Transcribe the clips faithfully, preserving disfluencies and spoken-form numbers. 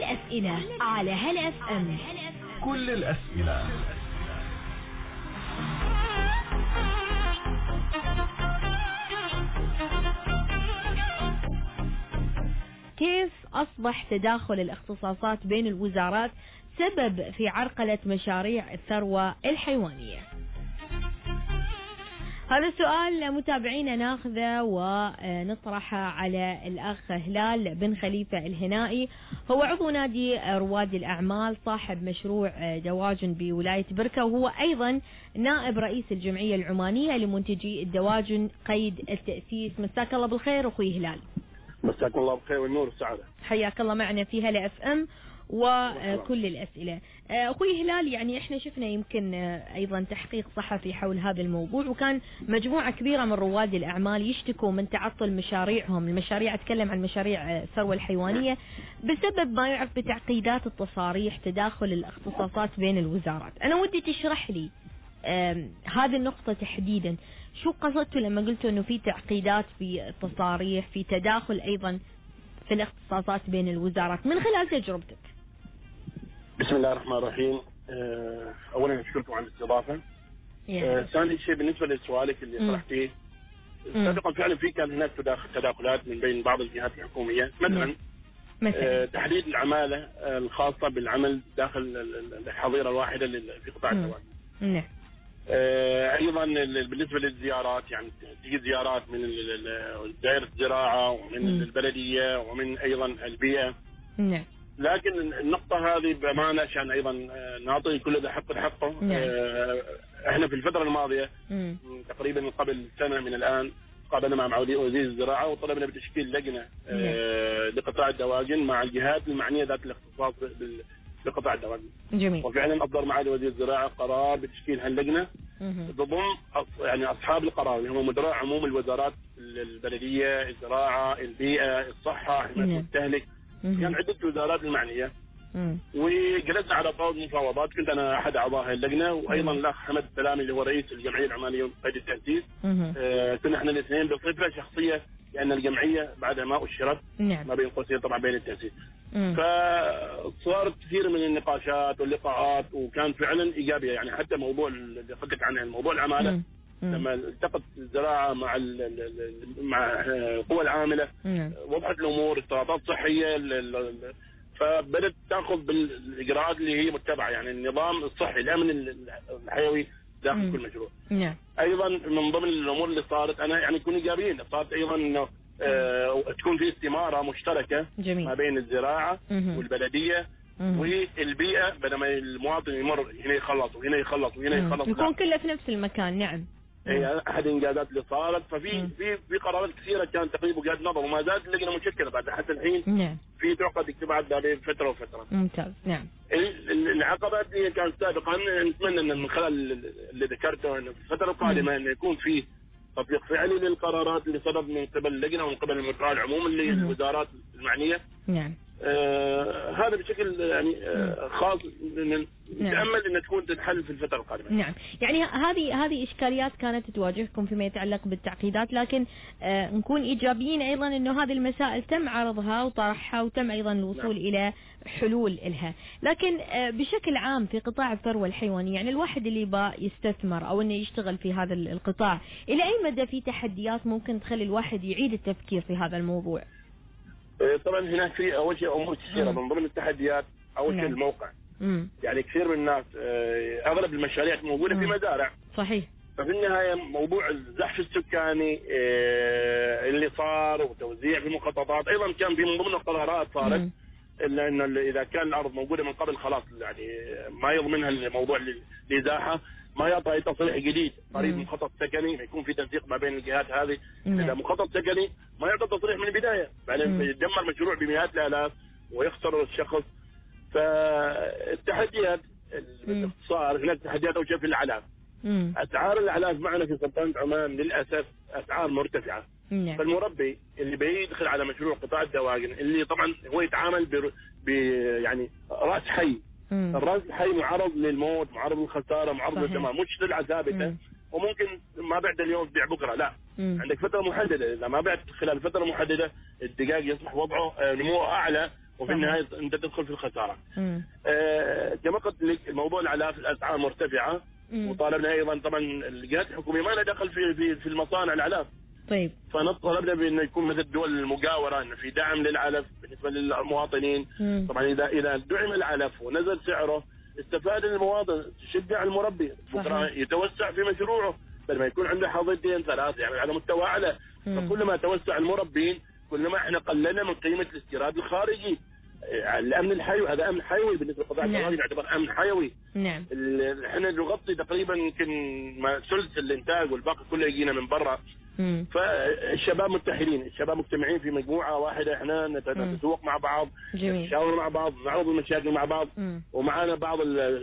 الأسئلة على هلا اف ام. كل الأسئلة. كيف أصبح تداخل الاختصاصات بين الوزارات سبب في عرقلة مشاريع الثروة الحيوانية؟ هذا السؤال متابعينا ناخذه ونطرحه على الأخ هلال بن خليفة الهنائي، هو عضو نادي رواد الأعمال، صاحب مشروع دواجن بولاية بركة، وهو أيضا نائب رئيس الجمعية العمانية لمنتجي الدواجن قيد التأسيس. مساك الله بالخير أخوي هلال. مساك الله بالخير والنور والسعادة. حياك الله معنا في هلا اف ام وكل الأسئلة. أخوي هلال، يعني إحنا شفنا يمكن أيضا تحقيق صحفي حول هذا الموضوع، وكان مجموعة كبيرة من رواد الأعمال يشتكوا من تعطل مشاريعهم، المشاريع أتكلم عن مشاريع الثروة الحيوانية، بسبب ما يعرف بتعقيدات التصاريح، تداخل الاختصاصات بين الوزارات. أنا ودي تشرح لي هذه النقطة تحديدا، شو قصدتوا لما قلتوا أنه في تعقيدات في التصاريح، في تداخل أيضا في الاختصاصات بين الوزارات من خلال تجربتك؟ بسم الله الرحمن الرحيم. اولا اشكركم على الاستضافه. ثاني شيء بالنسبه لسؤالك اللي طرحتيه، سابقا فعلا في كان هناك تداخلات من بين بعض الجهات الحكوميه، مثلا مثلا تحديد العماله الخاصه بالعمل داخل الحظيره الواحده في قطاع الدواجن. نعم. ايضا بالنسبه للزيارات، يعني تجي زيارات من دائره الزراعه ومن م. البلديه ومن ايضا البيئه. نعم. لكن النقطه هذه بامانه عشان ايضا نعطي كل ذا حق حقه. نعم. احنا في الفتره الماضيه م. تقريبا قبل سنه من الان قابلنا مع وزير الزراعه وطلبنا بتشكيل لجنه لقطاع الدواجن مع الجهات المعنيه ذات الاختصاص بقطاع الدواجن. جميل. وفعلا اصدر معالي وزير الزراعه قرار بتشكيل هاللجنه تضم يعني اصحاب القرار اللي هم مدراء عموم الوزارات البلديه، الزراعه، البيئه، الصحه، حمايه المستهلك، يعني عده وزارات المعنيه. وجلسنا على طاوله مفاوضات، كنت انا احد اعضاء اللجنه، وايضا الاخ حمد السلامي اللي هو رئيس الجمعيه العمانيه قيد التاسيس. آه كنا احنا الاثنين بصفه شخصيه، لان الجمعيه بعدها ما اشرت. نعم. ما بين قوسين طبعا بين التاسيس. فصارت كثير من النقاشات واللقاءات، وكان فعلا ايجابيه، يعني حتى موضوع اللي قلت عنه موضوع العماله. مم. لما التقت الزراعه مع مع القوى العامله، مم. وضحت الامور، استراتيجيات صحيه، فبدت تاخذ بالاجراءات اللي هي متبعه، يعني النظام الصحي، الامن الحيوي داخل مم. كل مشروع. نعم. ايضا من ضمن الامور اللي صارت، انا يعني نكون ايجابيين، صارت ايضا انه آه تكون في استماره مشتركه. جميل. ما بين الزراعه مم. والبلديه مم. والبيئه، بدل ما المواطن يمر هنا يخلص وهنا يخلص وهنا يخلص، يكون كله في نفس المكان. نعم. هي احد الانجازات اللي صارت. ففي مم. في في قرارات كثيره كانت تقريبا وجهات نظر، وما زالت اللجنه مشكله بعد حتى الحين. نعم. في تعقد اجتماعات بين فتره وفتره. ممتاز. نعم. العقبات اللي كانت سابقا، نتمنى ان من خلال اللي ذكرته انه في الفتره القادمه انه يكون في تطبيق فعلي للقرارات اللي صدرت من قبل اللجنه ومن قبل المدراء العموم اللي مم. الوزارات المعنيه. نعم. آه هذا بشكل يعني آه خاص، نتامل نعم. ان تكون تتحل في الفتره القادمه. نعم. يعني هذه هذه اشكاليات كانت تواجهكم فيما يتعلق بالتعقيدات، لكن آه نكون ايجابيين ايضا انه هذه المسائل تم عرضها وطرحها، وتم ايضا الوصول نعم. الى حلول لها. لكن آه بشكل عام في قطاع الثروه الحيوانيه، يعني الواحد اللي يبغى يستثمر او انه يشتغل في هذا القطاع، الى اي مدى في تحديات ممكن تخلي الواحد يعيد التفكير في هذا الموضوع؟ طبعا هناك في اول شيء امور كثيره من ضمن التحديات. اول شيء الموقع. مم. يعني كثير من الناس اغلب المشاريع موجوده في مزارع. صحيح. ففي النهايه موضوع الزحف السكاني اللي صار وتوزيع في مخططات، ايضا كان في من ضمن القرارات صارت مم. الا انه اذا كان الارض موجوده من قبل خلاص يعني ما يضمنها الموضوع الازاحه، ما يعطي اي تصريح جديد قريب مخطط سكني، يكون في تنسيق ما بين الجهات هذه. مم. اذا مخطط سكني ما يعطي تصريح من البدايه، بعدين يدمر مشروع بمئات الالاف ويخسر الشخص. فالتحديات باختصار، هناك تحديات اول شيء في الاعلاف. اسعار الاعلاف معنا في سلطنه عمان للاسف اسعار مرتفعه. مم. فالمربي اللي بيدخل على مشروع قطاع الدواجن، اللي طبعا هو يتعامل ب... ب... يعني راس حي. مم. الراس الحي معرض للموت، معرض للخساره، معرض للدمار، مش سلعه ثابته. وممكن ما بعد اليوم تبيع بكره، لا. مم. عندك فتره محدده، اذا ما بعت خلال فتره محدده الدجاج يصبح وضعه نموه اعلى وفي النهايه انت تدخل في الخساره. آه كما قلت لك موضوع العلاف الاسعار مرتفعه، مم. وطالبنا ايضا طبعا الجهات الحكوميه ما لها دخل في في في المصانع العلاف. طيب. فطلبنا بانه يكون مثل الدول المجاوره انه في دعم للعلف بالنسبه للمواطنين. مم. طبعا اذا اذا دعم العلف ونزل سعره استفاد المواطن، تشجع المربي بكره يتوسع في مشروعه بدل ما يكون عنده حظيتين ثلاث يعني على مستوى اعلى. فكل ما توسع المربين كل ما احنا قللنا من قيمه الاستيراد الخارجي. الامن الحيوي هذا امن حيوي بالنسبه للقطاع الزراعي، يعتبر امن حيوي. نعم. احنا نغطي تقريبا يمكن ثلث الانتاج والباقي كله يجينا من برا. فالشباب متحدين، الشباب مجتمعين في مجموعه واحده، احنا نتسوق مع بعض، نتشاور مع بعض، نعرض المشاكل مع بعض. مم. ومعانا بعض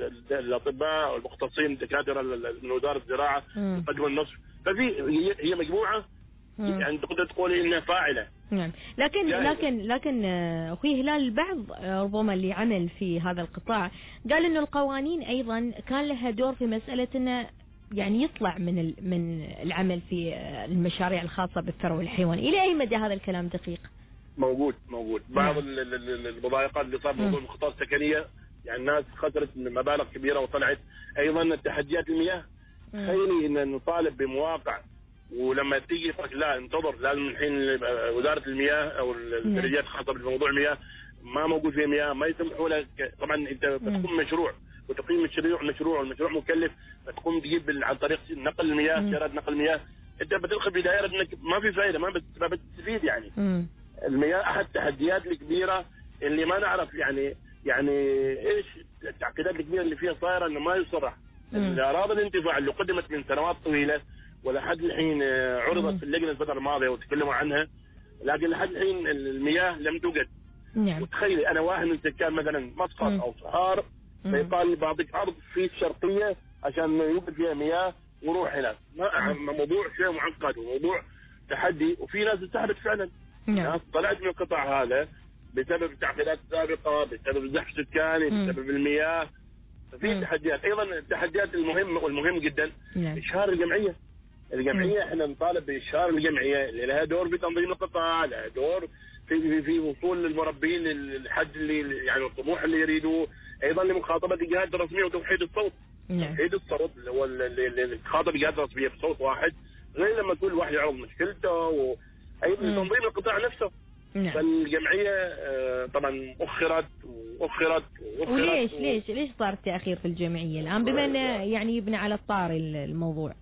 الاطباء والمختصين الدكاتره من وزاره الزراعه يقدموا النصف. ففي هي مجموعه مم. يعني تقدر تقولي انها فاعله. نعم. لكن جاهزة. لكن لكن اخوي هلال البعض ربما اللي عمل في هذا القطاع قال انه القوانين ايضا كان لها دور في مساله انه يعني يطلع من من العمل في المشاريع الخاصه بالثروه الحيوانيه. الى اي مدى هذا الكلام دقيق؟ موجود موجود بعض نعم. المضايقات اللي صار موضوع المخططات السكنيه، يعني الناس خسرت مبالغ كبيره وطلعت. ايضا التحديات المياه، تخيلي ان نطالب بمواقع ولما تيجي يقول لا انتظر لازم الحين وزاره المياه او البلديات الخاصه بموضوع المياه ما موجود فيها مياه، ما يسمحوا لك. طبعا انت بتقوم مشروع وتقييم مشروع مشروع والمشروع مكلف، فتقوم تجيب عن طريق نقل المياه سيارات نقل المياه، انت بتدخل في دائره انك ما في فائده، ما ما بتستفيد يعني. مم. المياه احد التحديات الكبيره اللي ما نعرف يعني يعني ايش التعقيدات الكبيره اللي فيها صايره انه ما يصرح. الاراضي الانتفاع اللي قدمت من سنوات طويله ولحد الحين عرضت في اللجنه الفتره الماضيه وتكلموا عنها، لكن لحد الحين المياه لم توجد. نعم. وتخيلي انا واحد من سكان مثلا مسقط او صهار فيقال لي بعطيك ارض في الشرقيه عشان يوجد فيها مياه وروح هناك. موضوع شيء معقد وموضوع تحدي، وفي ناس انسحبت فعلا. نعم. ناس طلعت من القطاع هذا بسبب التعقيدات السابقه، بسبب الزحف السكاني، بسبب المياه. ففي تحديات. ايضا التحديات المهمه والمهم جدا نعم. اشهار الجمعيه. الجمعيه احنا نطالب باشهار الجمعيه اللي لها دور في تنظيم القطاع، لها دور في في, في وصول المربين للحد اللي يعني الطموح اللي يريدوه. ايضا لمخاطبه الجهات الرسميه وتوحيد الصوت. نعم. توحيد الصوت اللي هو اللي تخاطب الجهات الرسميه بصوت واحد، غير لما كل واحد يعرض مشكلته، وايضا تنظيم القطاع نفسه. نعم. فالجمعيه طبعا اخرت واخرت واخرت وليش ليش ليش صار التاخير في الجمعيه الان بما انه يعني يبنى على الطاري الموضوع؟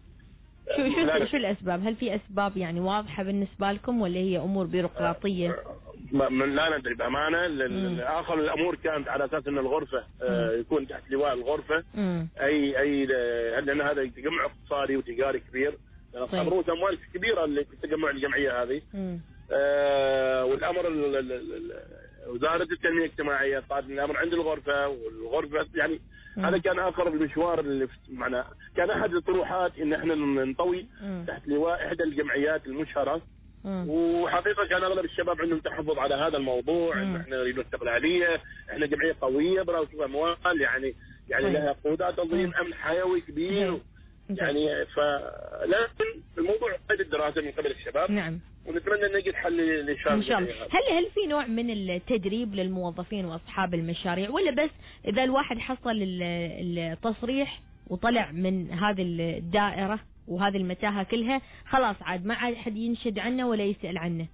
شو شو شو الاسباب؟ هل في اسباب يعني واضحه بالنسبه لكم ولا هي امور بيروقراطيه؟ لا ندري بامانه. اخر الامور كانت على اساس ان الغرفه آه يكون تحت لواء الغرفه. مم. اي اي لان هذا تجمع اقتصادي وتجاري كبير، طيب. رؤوس اموال كبيره اللي في تجمع الجمعيه هذه. آه والامر وزاره التنميه الاجتماعيه قالت الامر عند الغرفه، والغرفه يعني مم. هذا كان اخر المشوار اللي معنا. كان احد الطروحات ان احنا ننطوي مم. تحت لواء احدى الجمعيات المشهره. مم. وحقيقه كان اغلب الشباب عندهم تحفظ على هذا الموضوع، ان احنا نريد الاستقلاليه، احنا جمعيه قويه براس اموال يعني يعني مم. لها قوات تنظيم امن حيوي كبير. مم. يعني فلكن الموضوع قيد الدراسه من قبل الشباب. نعم. ونتمنى ان نجد حل للشباب ان شاء الله. هل هل في نوع من التدريب للموظفين واصحاب المشاريع، ولا بس اذا الواحد حصل التصريح وطلع من هذه الدائره وهذه المتاهه كلها خلاص عاد ما عاد حد ينشد عنه ولا يسال عنه؟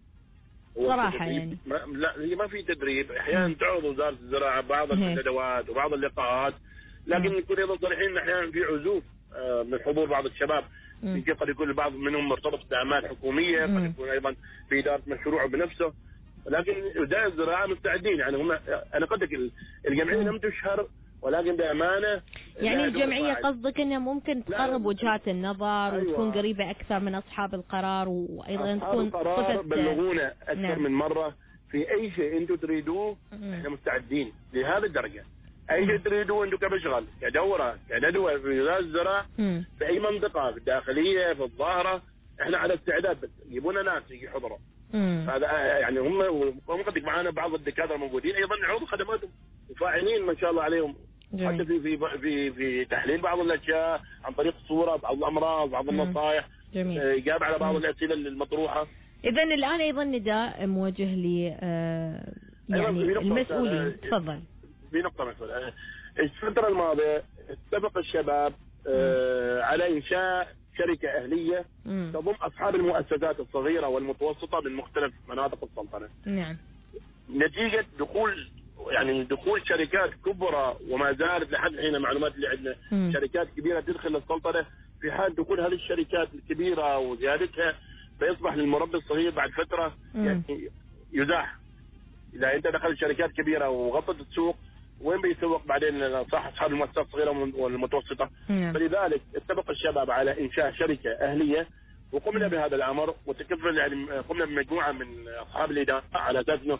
صراحه يعني ما لا هي ما في تدريب. احيانا تعرض وزاره الزراعه بعض الندوات وبعض اللقاءات، لكن نكون ايضا صريحين احيانا في عزوف من حضور بعض الشباب. يمكن قد يكون البعض منهم مرتبط باعمال حكوميه، قد يكون ايضا في اداره مشروع بنفسه، لكن وزاره الزراعه مستعدين. يعني هم انا قلت لك الجمعيه لم تشهر ولكن بامانه يعني الجمعيه قصدك انها ممكن تقرب وجهات النظر. أيوة. وتكون قريبه اكثر من اصحاب القرار، وايضا تكون صفه بلغونا اكثر نعم. من مره في اي شيء انتم تريدوه احنا مستعدين لهذه الدرجه. اي شيء تريدوه انتم كمشغل كدوره كندوه في وزاره الزراعه في اي منطقه في الداخليه في الظاهره احنا على استعداد، بس يجيبونا ناس يجي يحضروا. هذا يعني هم ومقدك معانا بعض الدكاتره موجودين ايضا يعرضوا خدماتهم وفاعلين ما شاء الله عليهم. جميل. حتى في في في في تحليل بعض الاشياء عن طريق الصوره، بعض الامراض، بعض النصائح، اجابه على بعض الاسئله المطروحه. اذا الان ايضا نداء موجه ل يعني المسؤولين. تفضل. في نقطة مسؤولة. الفترة الماضية اتفق الشباب آه على إنشاء شركة أهلية مم. تضم أصحاب المؤسسات الصغيرة والمتوسطة من مختلف مناطق السلطنة. نعم. نتيجة دخول يعني دخول شركات كبرى وما زالت لحد الحين المعلومات اللي عندنا مم. شركات كبيرة تدخل السلطنة، في حال دخول هذه الشركات الكبيرة وزيادتها فيصبح للمربي الصغير بعد فترة مم. يعني يزاح. إذا أنت دخلت شركات كبيرة وغطت السوق وين بيسوق بعدين صح أصحاب المؤسسات الصغيرة والمتوسطة؟ مم. فلذلك اتفق الشباب على إنشاء شركة أهلية وقمنا بهذا الأمر وتكفل يعني قمنا بمجموعة من أصحاب الإدارة على أساس إنه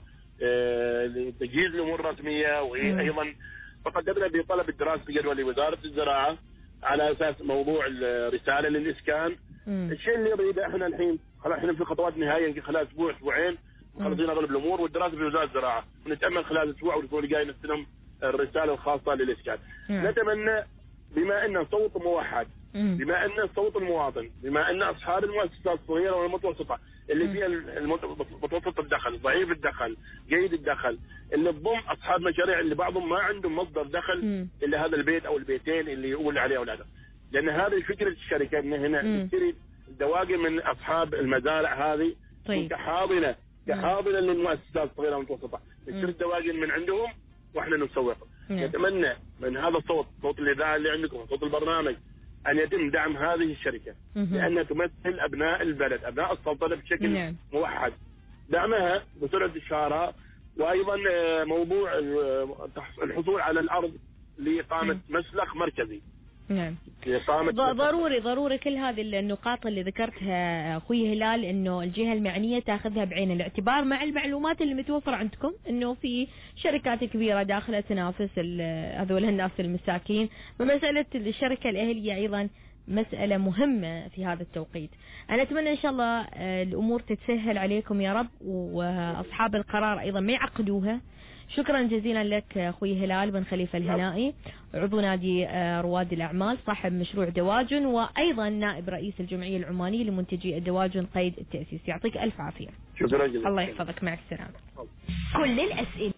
تجهيز الأمور الرسمية وأيضا فقدمنا بطلب الدراسة الجدوى لوزارة الزراعة على أساس موضوع الرسالة للإسكان. مم. الشيء اللي نريده احنا الحين خلاص احنا في خطوات نهائية يمكن خلال أسبوع أسبوعين خلصنا أغلب الأمور والدراسة في وزارة الزراعة ونتأمل خلال أسبوع والأسبوع اللي جاي نستلم الرسالة الخاصة للإسكان. مم. نتمنى بما أن صوت موحد مم. بما أن صوت المواطن بما أن أصحاب المؤسسات الصغيرة والمتوسطة اللي فيها المتوسط الدخل ضعيف الدخل جيد الدخل اللي تضم أصحاب مشاريع اللي بعضهم ما عندهم مصدر دخل مم. إلا هذا البيت أو البيتين اللي يقول عليه أولاده، لأن هذه فكرة الشركة إن هنا نشتري دواقن من أصحاب المزارع هذه طيب. كحاضنة كحاضنة للمؤسسات الصغيرة والمتوسطة نشتري الدواقن من عندهم وإحنا نسوق. نتمنى من هذا الصوت صوت الإذاعة اللي عندكم صوت البرنامج أن يتم دعم هذه الشركة لأنها تمثل أبناء البلد أبناء السلطنة بشكل مم. موحد. دعمها بسرعة الشارع وأيضا موضوع الحصول على الأرض لإقامة مم. مسلخ مركزي. نعم ضروري ضروري كل هذه النقاط اللي ذكرتها اخوي هلال انه الجهه المعنيه تاخذها بعين الاعتبار مع المعلومات اللي متوفره عندكم انه في شركات كبيره داخله تنافس هذول الناس المساكين، ومساله الشركه الاهليه ايضا مساله مهمه في هذا التوقيت. انا اتمنى ان شاء الله الامور تتسهل عليكم يا رب واصحاب القرار ايضا ما يعقدوها. شكرا جزيلا لك اخوي هلال بن خليفه الهنائي عضو نادي رواد الاعمال صاحب مشروع دواجن وايضا نائب رئيس الجمعيه العمانيه لمنتجي الدواجن قيد التاسيس. يعطيك الف عافيه. شكرا جزيلا. الله يحفظك. مع السلامه. كل الاسئله